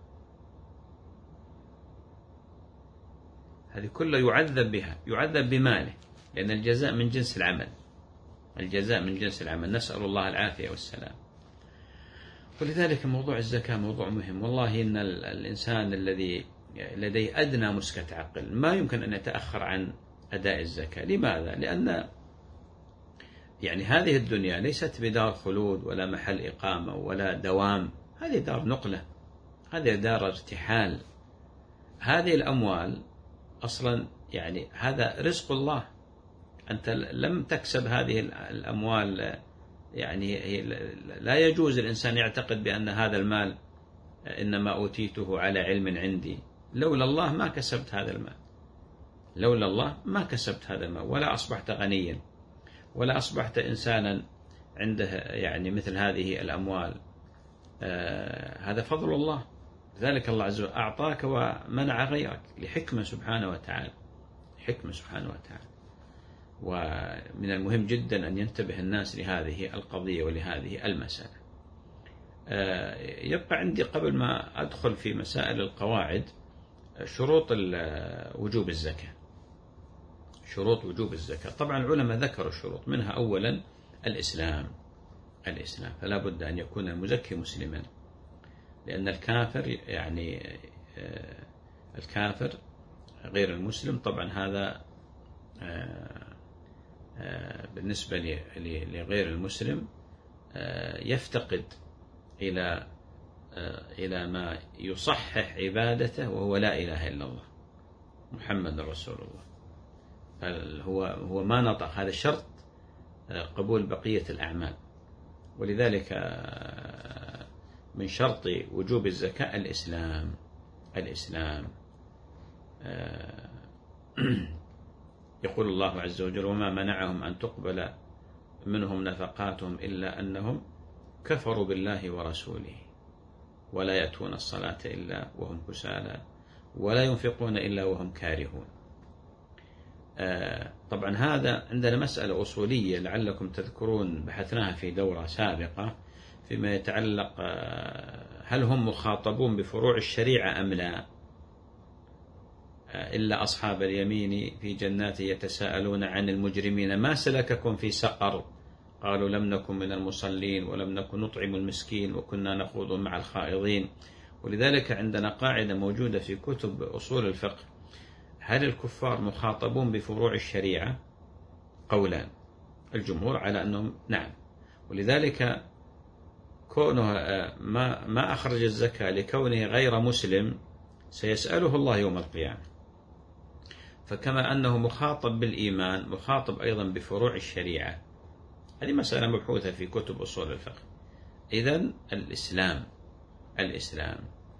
هذه كلها يعذب بها، يعذب بماله، لأن الجزاء من جنس العمل، الجزاء من جنس العمل، نسأل الله العافية والسلام. ولذلك موضوع الزكاة موضوع مهم. والله إن الإنسان الذي لديه أدنى مسكة عقل ما يمكن أن يتأخر عن أداء الزكاة. لماذا؟ لأن يعني هذه الدنيا ليست بدار خلود ولا محل إقامة ولا دوام، هذه دار نقلة، هذه دار ارتحال. هذه الأموال أصلا يعني هذا رزق الله، أنت لم تكسب هذه الأموال، يعني لا يجوز الإنسان يعتقد بأن هذا المال إنما أوتيته على علم عندي، لولا الله ما كسبت هذا المال، لولا الله ما كسبت هذا المال، ولا أصبحت غنيا ولا أصبحت إنسانا عنده يعني مثل هذه الأموال. آه هذا فضل الله، ذلك الله عز وجل أعطاك ومنع غيرك لحكمة سبحانه وتعالى، حكمة سبحانه وتعالى. ومن المهم جدا أن ينتبه الناس لهذه القضية ولهذه المسألة. آه يبقى عندي قبل ما أدخل في مسائل القواعد شروط وجوب الزكاة، شروط وجوب الزكاة. طبعا العلماء ذكروا الشروط، منها أولا الإسلام، الإسلام فلا بد أن يكون المزكي مسلما، لأن الكافر يعني الكافر غير المسلم طبعا هذا بالنسبة لغير المسلم يفتقد إلى إلى ما يصحح عبادته، وهو لا إله إلا الله محمد رسول الله. هو هو ما نطق، هذا شرط قبول بقية الأعمال. ولذلك من شرط وجوب الزكاة الإسلام الإسلام يقول الله عز وجل: وما منعهم أن تقبل منهم نفقاتهم إلا أنهم كفروا بالله ورسوله ولا يأتون الصلاة إلا وهم كسالى ولا ينفقون إلا وهم كارهون. طبعا هذا عندنا مسألة أصولية لعلكم تذكرون بحثناها في دورة سابقة فيما يتعلق هل هم مخاطبون بفروع الشريعة أم لا. إلا أصحاب اليمين في جنات يتساءلون عن المجرمين ما سلككم في سقر قالوا لم نكن من المصلين ولم نكن نطعم المسكين وكنا نخوض مع الخائضين. ولذلك عندنا قاعدة موجودة في كتب أصول الفقه: هل الكفار مخاطبون بفروع الشريعة؟ قولان، الجمهور على أنهم نعم. ولذلك كونه ما ما أخرج الزكاة لكونه غير مسلم سيسأله الله يوم القيامة. فكما أنه مخاطب بالإيمان مخاطب أيضا بفروع الشريعة. هذه مسألة مبحوثة في كتب أصول الفقه. إذن الإسلام الإسلام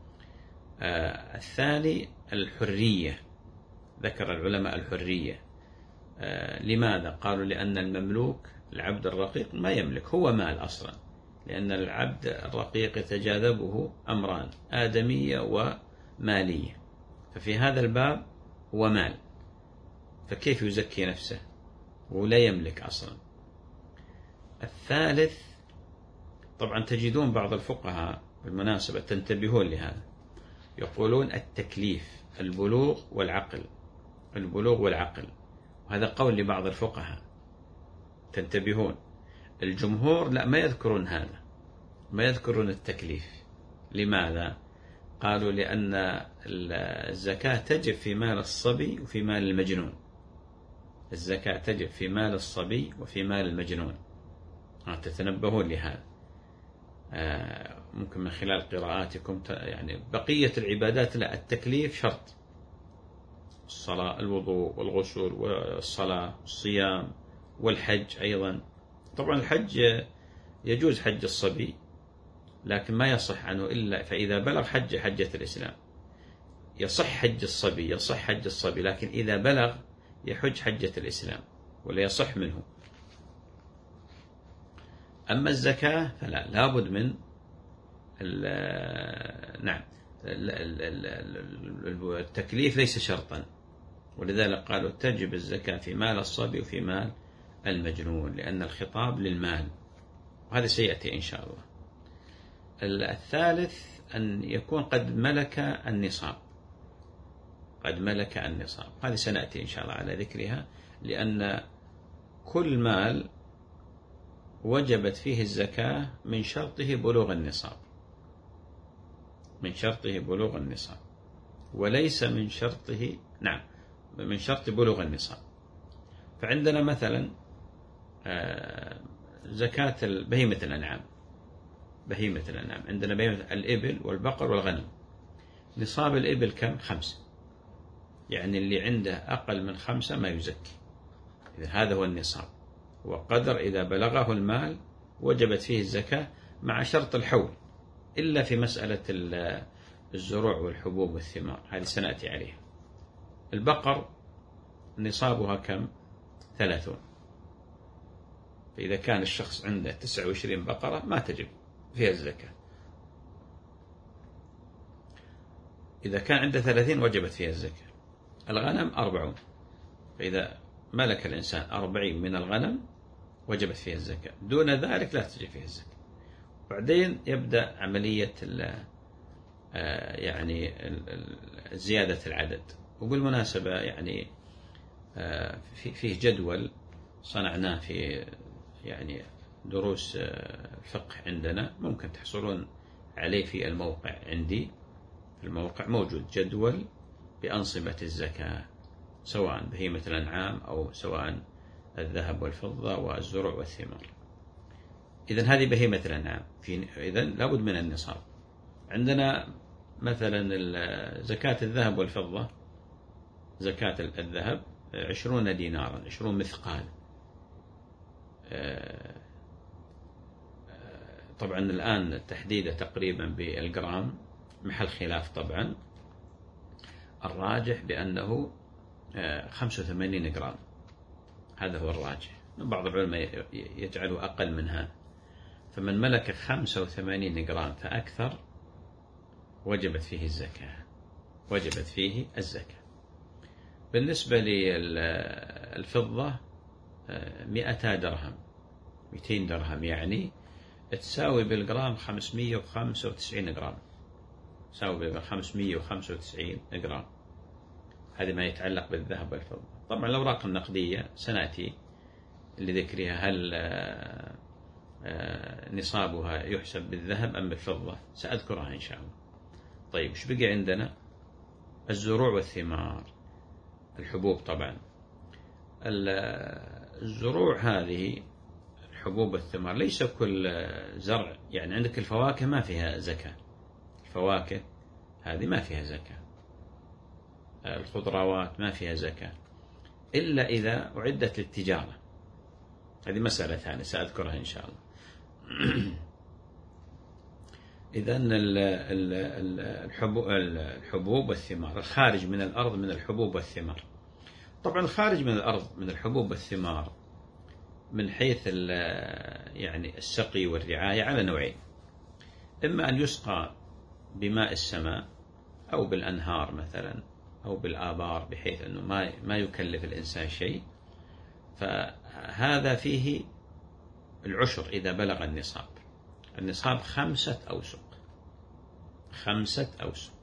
آه الثاني الحرية. ذكر العلماء الحرية. آه لماذا؟ قالوا لأن المملوك العبد الرقيق ما يملك، هو مال أصلا، لأن العبد الرقيق يتجاذبه أمران: آدمية ومالية، ففي هذا الباب هو مال، فكيف يزكي نفسه ولا يملك أصلا. الثالث، طبعا تجدون بعض الفقهاء بالمناسبة تنتبهون لهذا يقولون التكليف البلوغ والعقل، البلوغ والعقل، وهذا قول لبعض الفقهاء تنتبهون. الجمهور لا، ما يذكرون هذا، ما يذكرون التكليف. لماذا؟ قالوا لأن الزكاة تجب في مال الصبي وفي مال المجنون. الزكاة تجب في مال الصبي وفي مال المجنون. تتنبهون لهذا. ممكن من خلال قراءاتكم يعني بقية العبادات لا، التكليف شرط: الصلاة، الوضوء والغسل والصلاة والصيام والحج أيضا. طبعا الحج يجوز حج الصبي لكن ما يصح عنه إلا فإذا بلغ حج حجة الإسلام. يصح حج الصبي يصح حج الصبي لكن إذا بلغ يحج حجة الإسلام ولا يصح منه. أما الزكاة فلا، لابد من نعم التكليف ليس شرطا. ولذلك قالوا تجب الزكاة في مال الصبي وفي مال المجنون لأن الخطاب للمال، وهذا سيأتي إن شاء الله. الثالث أن يكون قد ملك النصاب، قد ملك النصاب، هذه سنأتي إن شاء الله على ذكرها، لأن كل مال وجبت فيه الزكاة من شرطه بلوغ النصاب، من شرطه بلوغ النصاب، وليس من شرطه نعم من شرط بلوغ النصاب. فعندنا مثلا زكاة بهيمة الأنعام، بهيمة الأنعام عندنا بهيمة الإبل والبقر والغنم. نصاب الإبل كم؟ خمسة، يعني اللي عنده أقل من خمسة ما يزكي. إذا هذا هو النصاب، وقدر إذا بلغه المال وجبت فيه الزكاة مع شرط الحول، إلا في مسألة الزروع والحبوب والثمار، هذه سنأتي عليها. البقر نصابها كم؟ ثلاثون. فإذا كان الشخص عنده تسعة وعشرين بقرة ما تجب فيها الزكاة. إذا كان عنده ثلاثين وجبت فيها الزكاة. الغنم أربعون، فإذا ملك الإنسان أربعين من الغنم وجبت فيها الزكاة، دون ذلك لا تجب فيها الزكاة. بعدين يبدأ عملية يعني زيادة العدد. وبالمناسبة يعني فيه جدول صنعناه في يعني دروس الفقه عندنا، ممكن تحصلون عليه في الموقع عندي. في الموقع موجود جدول بأنصبة الزكاة، سواء بهيمة الأنعام أو سواء الذهب والفضة والزروع والثمار. إذن هذه بهيمة الأنعام، إذن لابد من النصاب. عندنا مثلا زكاة الذهب والفضة، زكاة الذهب عشرون دينارا، عشرون مثقال. طبعا الآن تحديده تقريبا بالجرام محل خلاف. طبعا الراجح بأنه خمسة وثمانين جرام، هذا هو الراجح. بعض العلماء يجعله أقل من هذا. فمن ملك خمسة وثمانين جرام فأكثر وجبت فيه الزكاة، وجبت فيه الزكاة. بالنسبة للفضة مئتا درهم، مئتين درهم، يعني تساوي بالجرام خمسمئة وخمسة وتسعين جرام، تساوي بالجرام خمسمئة وخمسة وتسعين جرام. هذا ما يتعلق بالذهب والفضة. طبعا الأوراق النقدية سنأتي لذكرها، هل نصابها يحسب بالذهب أم بالفضة؟ سأذكرها إن شاء الله. طيب، إيش بقي عندنا؟ الزروع والثمار، الحبوب. طبعا الزروع هذه، الحبوب والثمار، ليس كل زرع، يعني عندك الفواكه ما فيها زكاة، الفواكه هذه ما فيها زكاة، الخضروات ما فيها زكاة، إلا إذا أعدت للتجارة. هذه مسألة ثانية سأذكرها إن شاء الله. إذن الحبوب والثمار، الخارج من الأرض من الحبوب والثمار. طبعا الخارج من الأرض من الحبوب والثمار من حيث يعني السقي والرعاية على نوعين: إما أن يسقى بماء السماء أو بالأنهار مثلا أو بالآبار، بحيث أنه ما ما يكلف الإنسان شيء، فهذا فيه العشر إذا بلغ النصاب. النصاب خمسة أوسق، خمسة أوسق.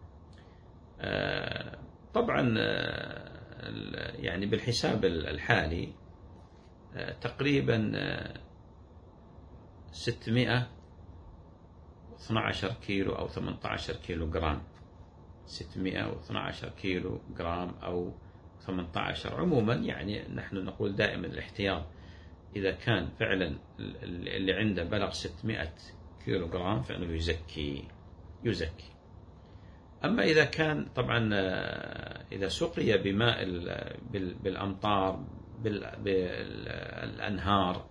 طبعا يعني بالحساب الحالي تقريبا ستمئة واثني عشر كيلو أو ثمانية عشر كيلو جرام، ستمئة واثني عشر كيلو جرام أو ثمانية عشر. عموما يعني نحن نقول دائما الاحتياط، إذا كان فعلا اللي عنده بلغ ستمئة كيلو جرام فإنه يزكي يزكي. أما إذا كان طبعا إذا سقي بماء بالأمطار بالأنهار،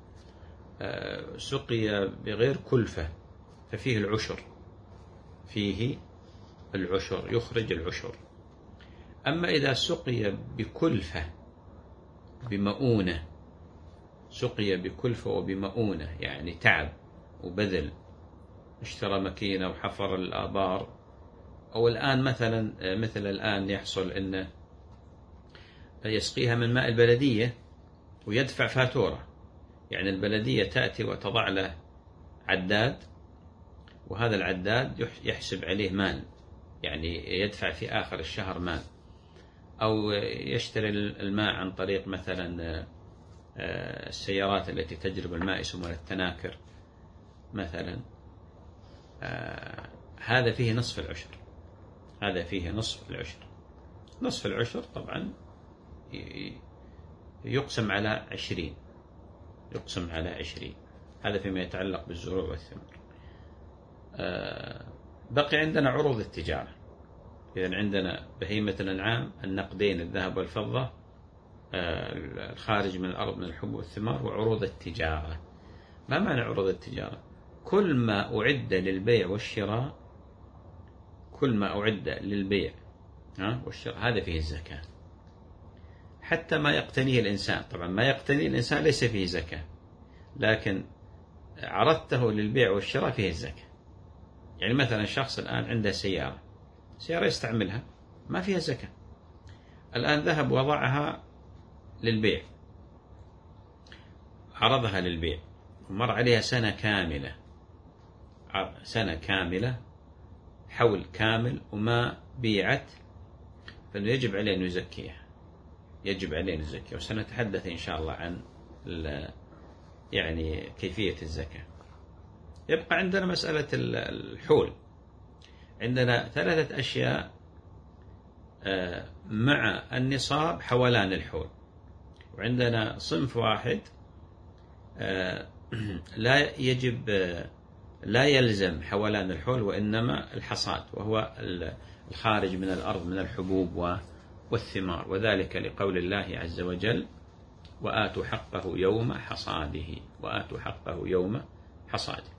سقي بغير كلفة، ففيه العشر، فيه العشر، يخرج العشر. أما إذا سقي بكلفة بمؤونة، سقي بكلفة وبمؤونة، يعني تعب وبذل، اشترى ماكينة وحفر الآبار، أو الآن مثلا مثل الآن يحصل إنه يسقيها من ماء البلدية ويدفع فاتورة، يعني البلدية تأتي وتضع له عداد، وهذا العداد يحسب عليه مال، يعني يدفع في آخر الشهر مال. أو يشتري الماء عن طريق مثلا السيارات التي تجلب الماء يسمونها التناكر مثلا، هذا فيه نصف العشر، هذا فيه نصف العشر. نصف العشر طبعا يقسم على عشرين، يقسم على عشرين. هذا فيما يتعلق بالزروع والثمار. بقي عندنا عروض التجارة. إذن عندنا بهيمة الأنعام، النقدين الذهب والفضة، الخارج من الأرض من الحبوب والثمار، وعروض التجارة. ما معنى عروض التجارة؟ كل ما أعد للبيع والشراء، كل ما أعد للبيع والشراء هذا فيه الزكاة. حتى ما يقتنيه الإنسان، طبعا ما يقتنيه الإنسان ليس فيه زكاة، لكن عرضته للبيع والشراء فيه الزكاة. يعني مثلا شخص الآن عنده سيارة، سيارة يستعملها ما فيها زكاة. الآن ذهب وضعها للبيع، عرضها للبيع، ومر عليها سنة كاملة، سنة كاملة، حول كامل، وما بيعت، فإنه يجب عليه أن يزكيها، يجب عليه أن يزكيها. وسنتحدث إن شاء الله عن يعني كيفية الزكاة. يبقى عندنا مسألة الحول. عندنا ثلاثة أشياء مع النصاب حولان الحول، وعندنا صنف واحد لا يجب لا يلزم حولان الحول، وإنما الحصاد، وهو الخارج من الأرض من الحبوب والثمار، وذلك لقول الله عز وجل: وآتوا حقه يوم حصاده، وآتوا حقه يوم حصاده.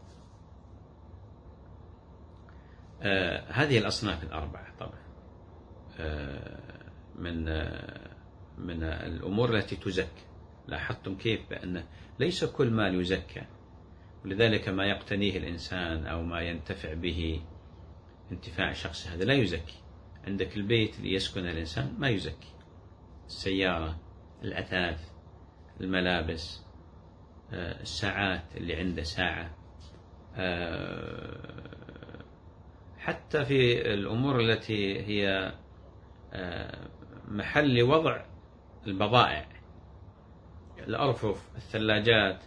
آه هذه الأصناف الأربعة طبعا آه من آه من الأمور التي تزكى. لاحظتم كيف بأن ليس كل مال يزكى، ولذلك ما يقتنيه الإنسان أو ما ينتفع به انتفاع شخص هذا لا يزكي. عندك البيت اللي يسكن الإنسان ما يزكي، السيارة، الأثاث، الملابس، الساعات اللي عنده ساعة، حتى في الأمور التي هي محل وضع البضائع، الأرفف، الثلاجات،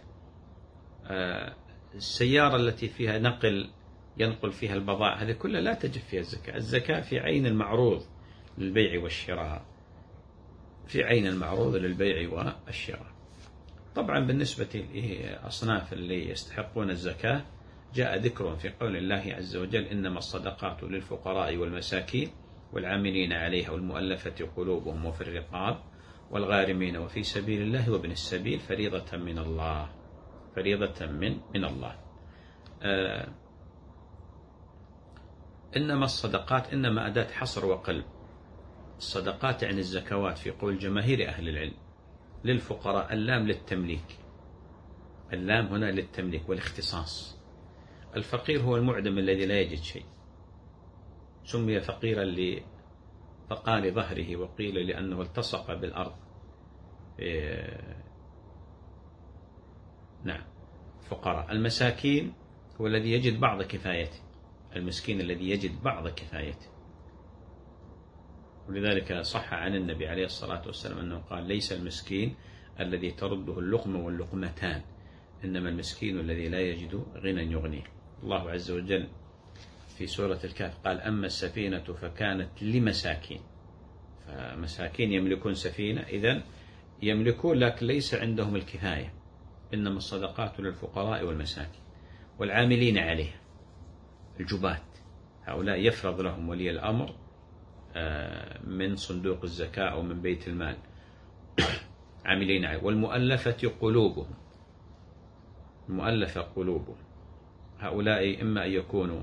السيارة التي فيها نقل ينقل فيها البضائع، هذه كلها لا تجب فيها الزكاة. الزكاة في عين المعروض للبيع والشراء، في عين المعروض للبيع والشراء. طبعا بالنسبة لأصناف اللي يستحقون الزكاة جاء ذكرهم في قول الله عز وجل: إنما الصدقات للفقراء والمساكين والعاملين عليها والمؤلفة قلوبهم وفي الرقاب والغارمين وفي سبيل الله وابن السبيل فريضة من الله، فريضة من من الله. آه إنما الصدقات إنما أداة حصر وقلب. الصدقات يعني الزكوات في قول جماهير أهل العلم. للفقراء اللام للتمليك، اللام هنا للتمليك والاختصاص. الفقير هو المعدم الذي لا يجد شيء، سمي فقيرا لفقار ظهره، وقيل لأنه التصق بالأرض. نعم فقراء. المساكين هو الذي يجد بعض كفايته، المسكين الذي يجد بعض كفايته. ولذلك صح عن النبي عليه الصلاة والسلام أنه قال: ليس المسكين الذي ترده اللقمة واللقمتان، إنما المسكين الذي لا يجد غنى يغنيه. الله عز وجل في سورة الكهف قال: أما السفينة فكانت لمساكين. فمساكين يملكون سفينة، إذن يملكون لكن ليس عندهم الكفاية. إنما الصدقات للفقراء والمساكين والعاملين عليها، الجبات، هؤلاء يفرض لهم ولي الأمر من صندوق الزكاة أو من بيت المال عاملين عليه. والمؤلفة قلوبهم، المؤلفة قلوبهم، هؤلاء إما أن يكونوا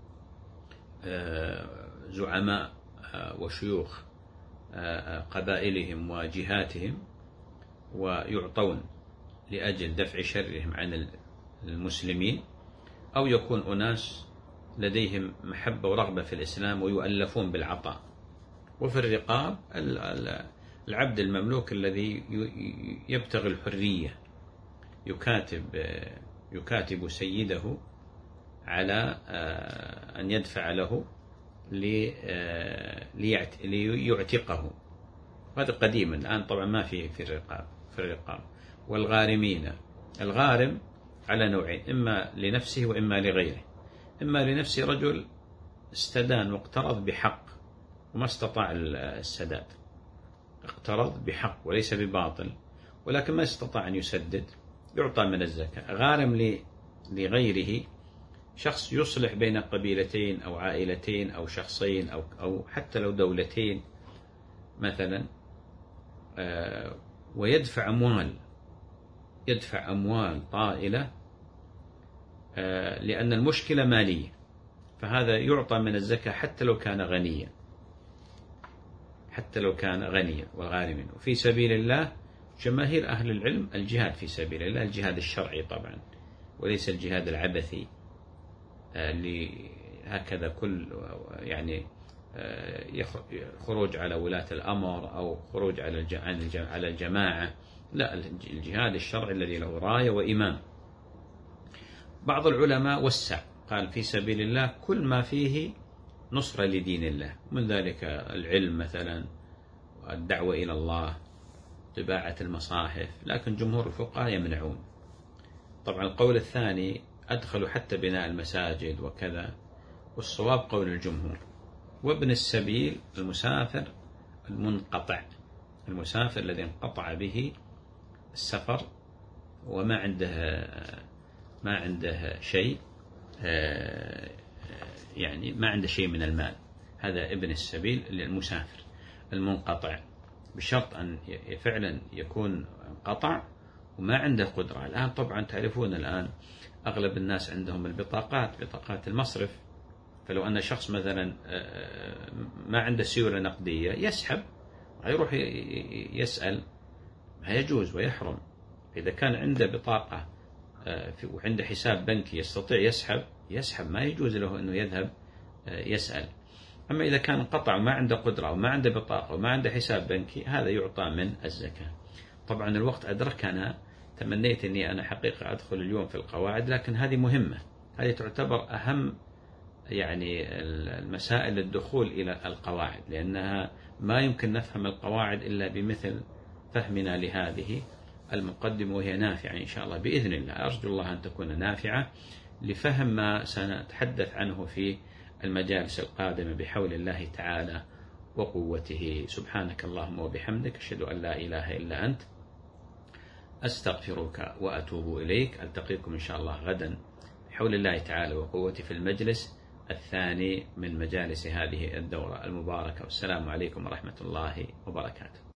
زعماء وشيوخ قبائلهم وجهاتهم ويعطون لأجل دفع شرهم عن المسلمين، أو يكون أناس لديهم محبة ورغبة في الإسلام ويؤلفون بالعطاء. وفي الرقاب العبد المملوك الذي يبتغي الحرية، يكاتب يكاتب سيده على أن يدفع له ليعتقه. هذا قديما، الآن طبعا ما في في الرقاب في الرقاب. والغارمين، الغارم على نوعين: إما لنفسه وإما لغيره. إما لنفسه رجل استدان واقترض بحق وما استطاع السداد، اقترض بحق وليس بباطل، ولكن ما استطاع أن يسدد، يعطى من الزكاة. غارم لغيره شخص يصلح بين قبيلتين أو عائلتين أو شخصين أو أو حتى لو دولتين مثلا، ويدفع أموال يدفع أموال طائلة لأن المشكلة مالية، فهذا يعطى من الزكاة حتى لو كان غنيا، حتى لو كان غنيا. والغارمين. وفي سبيل الله جماهير أهل العلم الجهاد في سبيل الله، الجهاد الشرعي طبعا، وليس الجهاد العبثي اللي هكذا كل يعني خروج على ولاة الأمر أو خروج على على الجماعة. لا، الجهاد الشرعي الذي له راية وإمام. بعض العلماء وسع، قال في سبيل الله كل ما فيه نصرة لدين الله، من ذلك العلم مثلا، الدعوة إلى الله، طباعة المصاحف، لكن جمهور الفقهاء يمنعون. طبعا القول الثاني أدخلوا حتى بناء المساجد وكذا، والصواب قول الجمهور. وابن السبيل المسافر المنقطع، المسافر الذي انقطع به السفر وما عنده ما عنده شيء، يعني ما عنده شيء من المال، هذا ابن السبيل المسافر. المنقطع، بشرط أن فعلا يكون انقطع وما عنده قدرة. الآن طبعا تعرفون الآن أغلب الناس عندهم البطاقات، بطاقات المصرف، فلو أن شخص مثلا ما عنده سيولة نقدية يسحب، يروح يسأل، ما يجوز ويحرم. إذا كان عنده بطاقة وعنده حساب بنكي يستطيع يسحب يسحب، ما يجوز له أنه يذهب يسأل. أما إذا كان انقطع وما عنده قدرة وما عنده بطاقة وما عنده حساب بنكي، هذا يعطى من الزكاة. طبعا الوقت أدركنا، تمنيت أني أنا حقيقة أدخل اليوم في القواعد، لكن هذه مهمة، هذه تعتبر أهم يعني المسائل الدخول إلى القواعد، لأنها ما يمكن نفهم القواعد إلا بمثل فهمنا لهذه المقدمة، وهي نافعة إن شاء الله بإذن الله. أرجو الله أن تكون نافعة لفهم ما سنتحدث عنه في المجالس القادمة بحول الله تعالى وقوته. سبحانك اللهم وبحمدك، أشهد أن لا إله إلا أنت، أستغفرك وأتوب إليك. ألتقيكم إن شاء الله غدا بحول الله تعالى وقوته في المجلس الثاني من مجالس هذه الدورة المباركة، والسلام عليكم ورحمة الله وبركاته.